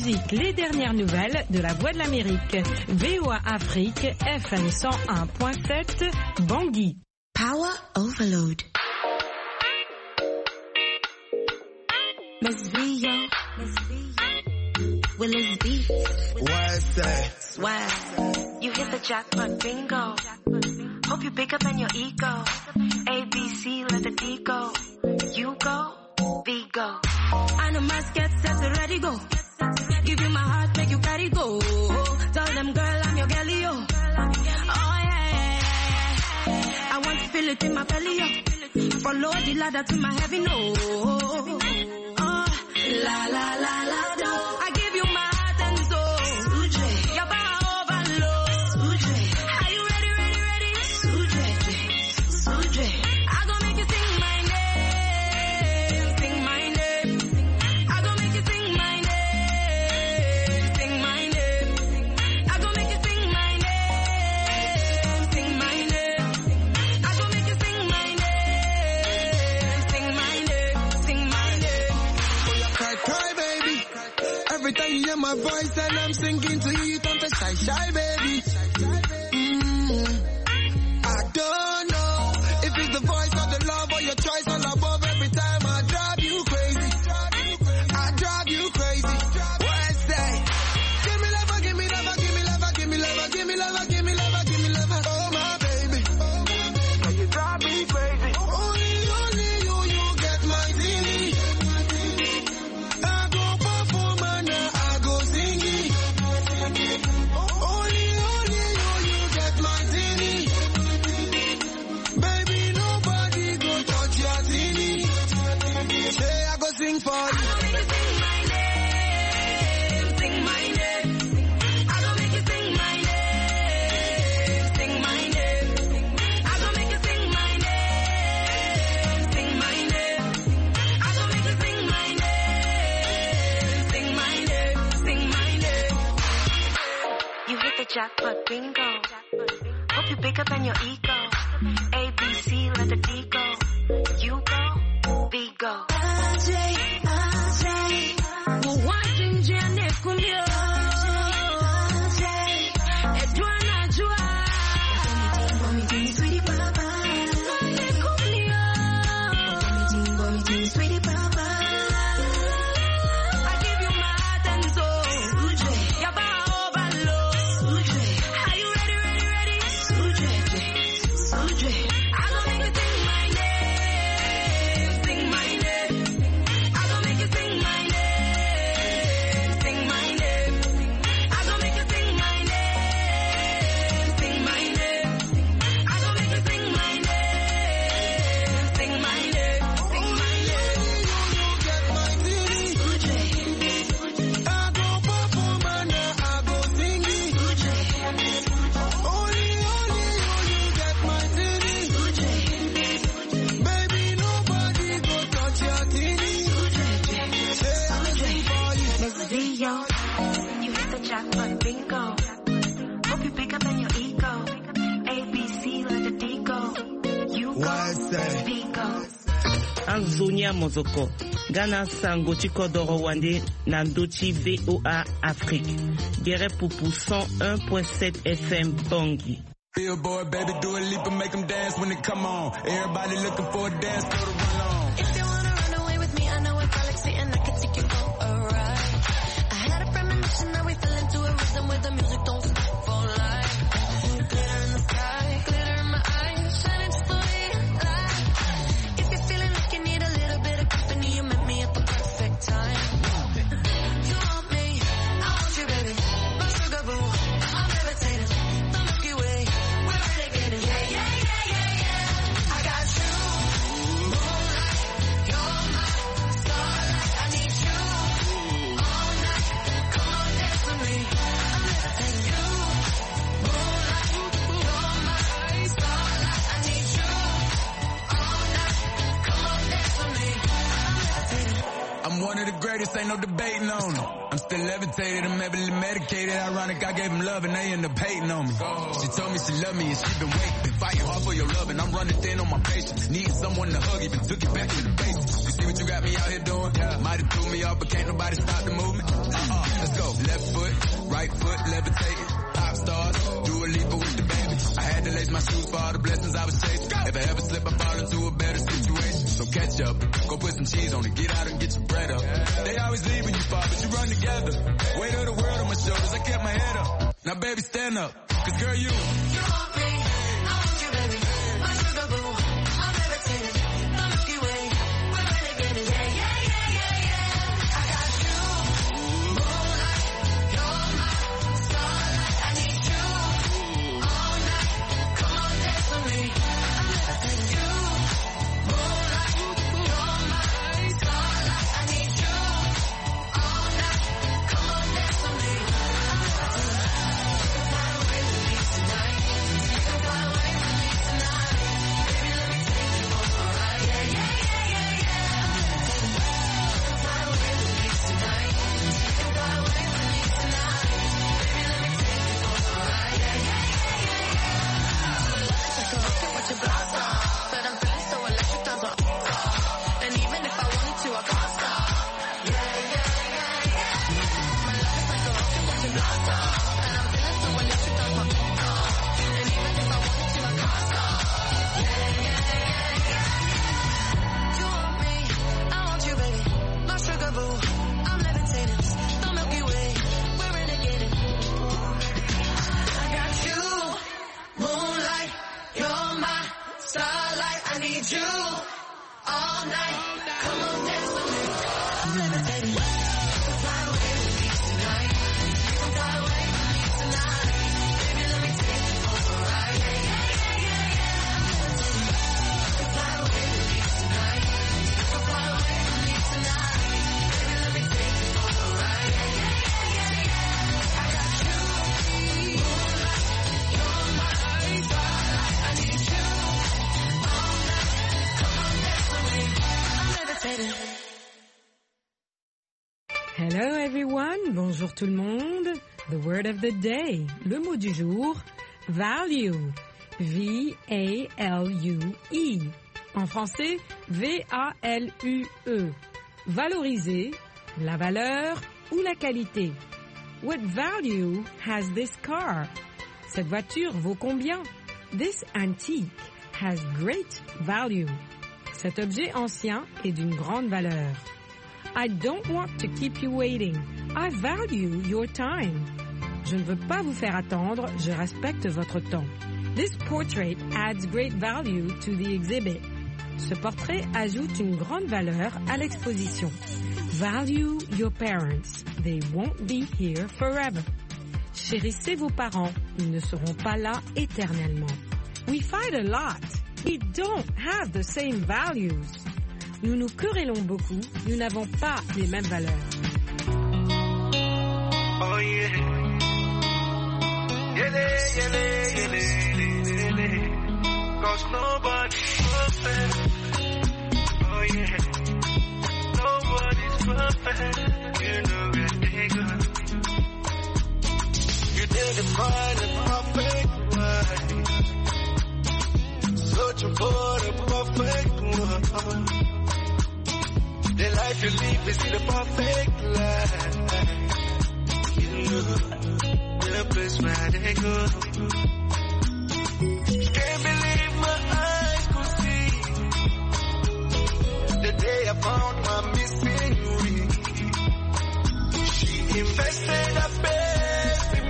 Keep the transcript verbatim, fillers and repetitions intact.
musique, les dernières nouvelles de la Voix de l'Amérique. V O A Afrique, F M cent un point sept, Bangui. Power Overload. Miss Rio, Miss Rio, Willis Beats. What's that? Swag. You hit the jackpot bingo. Hope you pick up on your ego. A, B, C, let the D go. You go, B go. I know my get set, ready go. Give you my heart, make you carry go. Tell them, girl, I'm your girlie, yo. Oh, yeah, yeah, yeah, yeah. I want to feel it in my belly, yo. Follow the ladder to my heavy, no. Oh, la, la, la, la, do. I give you my heart and soul. Suje. Your power overload. Suje. Are you ready, ready, ready? Suje. Suje. I gon' make you sing my name. Sing my name. I gon' make you sing my name. Sing my name. I gon' make you sing my name. Sing my name. I gon' make you sing my name. Sing my name. Sing my name. Oh, you cry, cry, baby. Every time you hear my voice and I'm singing to you, you don't be shy, shy, baby. Mm. I don't know if it's the voice of the love or your choice all above. Every time I drive you crazy, I drive you crazy. What's that? Give me love, give me love, give me love, give me love, give me love, give me love, give me love. Oh my baby, oh, you drive me crazy. Only, only you, you get my feeling. I go perform and I go singing. Only, only you, you get my feeling. Baby, nobody go touch your feeling. Say I go sing for you. I gon' make you sing my name. Sing my name. I gon' make you sing my name. Sing my name. I gon' make you sing my name. Sing my name. I gon' make you sing my name. Sing my name. Sing my name. You hit the jackpot bingo. Hope you pick up on your ego. A, B, C, let the D go. You go, B go. I give you my heart and soul. Your power overload. Are you ready, ready, ready? I gon' make you sing my name. Sing my name. I gon' make you sing my name. Sing my name. I gon' make you sing my name. Sing my name. I gon' make you sing my name. Sing my name. Sing my name. You get my feeling. I go perform and I go singing. Only, only you, you get my feeling. Baby, nobody go touch your feeling. Say I go sing for you. Miss Rio, you hit the jackpot bingo. Hope you pick up on your ego. A, B, C, let the D go. You What's go, that? B go. Anzonia Mozoko, Ghana Sango Chikodoro Wande, Nandochi V O A Afrique, Guerre Poupou cent un point sept F M Bangui. Billboard, baby, do a leap and make them dance when it come on. Everybody looking for a dance floor to run on. If you wanna run away with me, I know a galaxy and I can take you for a ride. I had a premonition that we fell into a rhythm where the music don't stop for life. Glitter in the sky, glitter in my eyes, shining just the way you like. If you're feeling like you need a little bit of company, you met me at the perfect time. You want me, I want you, baby. My sugar boo, I'm levitating. The Milky Way, we're renegading. Yeah, yeah, yeah, yeah, yeah. I got you, moonlight, you're my starlight. I need you all night. Come on, dance with me. I'm levitating. You, moonlight, you're my starlight. I need you all night. Come on, dance with me. I'm levitating. I'm one of the greatest, ain't no debating on it. I'm still levitated, I'm heavily medicated. Ironic, I gave them love and they end up hating on me. She told me she loved me and she been waiting. Been fighting hard for your love and I'm running thin on my patience. Need someone to hug, even took it back to the basics. see what you got me out here doing. Yeah. Might have threw me off, but can't nobody stop the movement. Uh-uh. Let's go. Left foot, right foot, levitating. Pop stars, do a leap with the baby. I had to lace my shoes for all the blessings I was chasing. If I ever slip, I fall into a better situation. So catch up, go put some cheese on it, get out and get your bread up. They always leave when you fall, but you run together. Weight of the world on my shoulders, I kept my head up. Now baby, stand up, cause girl, you. You want me, I want you, baby. My sugar boo, I'm levitating. The Milky Way, we're renegading. Yeah, yeah, yeah, yeah, yeah. I got you, moonlight, you're my starlight. I need you all night. Come on, dance with me. I'm levitating. You, moonlight, you're my starlight. I need you all night. Come on, dance with me. I'm levitating. Fly away with me tonight. You can fly away with me tonight. Baby, let me take you for a ride. Yeah, yeah, yeah, yeah, yeah. I'm levitating. Fly away with me tonight. You can fly away with me tonight. Baby, let me take you for a ride. Yeah, yeah, yeah, yeah, yeah. Take a look at what you blast off. But I'm feeling so electric, times are off. And even if I wanted to, I can't stop. Yeah, yeah, yeah, yeah. My love is like a rocket, watch it blast off. And I'm feeling so electric, times are off. And even if I wanted to, I can't stop. Yeah, yeah, yeah, yeah. You want me, I want you, baby. My sugar boo, I'm levitating. The Milky Way, we're renegading. I got you, moonlight, you're my starlight. I need you all night. Come on, dance with me. I'm levitating. You can fly away with me tonight. You can fly away with me tonight. Baby, let me take you for a ride. Yeah, yeah, yeah, yeah, yeah. I'm levitating. You can fly away with me tonight. You can fly away with me tonight. Baby, let me take you for a ride. Yeah, yeah, yeah, yeah, yeah. I got you, moonlight, you're my starlight. I need you all night. Come on, dance with me. I'm levitating. Hello everyone, bonjour tout le monde. The word of the day, le mot du jour, value. V A L U E. En français, V A L U E. Valoriser, la valeur ou la qualité. What value has this car? Cette voiture vaut combien? This antique has great value. Cet objet ancien est d'une grande valeur. I don't want to keep you waiting. I value your time. Je ne veux pas vous faire attendre, je respecte votre temps. This portrait adds great value to the exhibit. Ce portrait ajoute une grande valeur à l'exposition. Value your parents. They won't be here forever. Chérissez vos parents, ils ne seront pas là éternellement. We fight a lot. We don't have the same values. Nous nous querellons beaucoup, nous n'avons pas les mêmes valeurs. Oh yeah. Yele, yele, yele, yele. Cause nobody's perfect. Oh yeah. Nobody's perfect. You know that they good. You didn't find a perfect one. Searching for the perfect one. The life you live is the perfect life. You know the place where they go.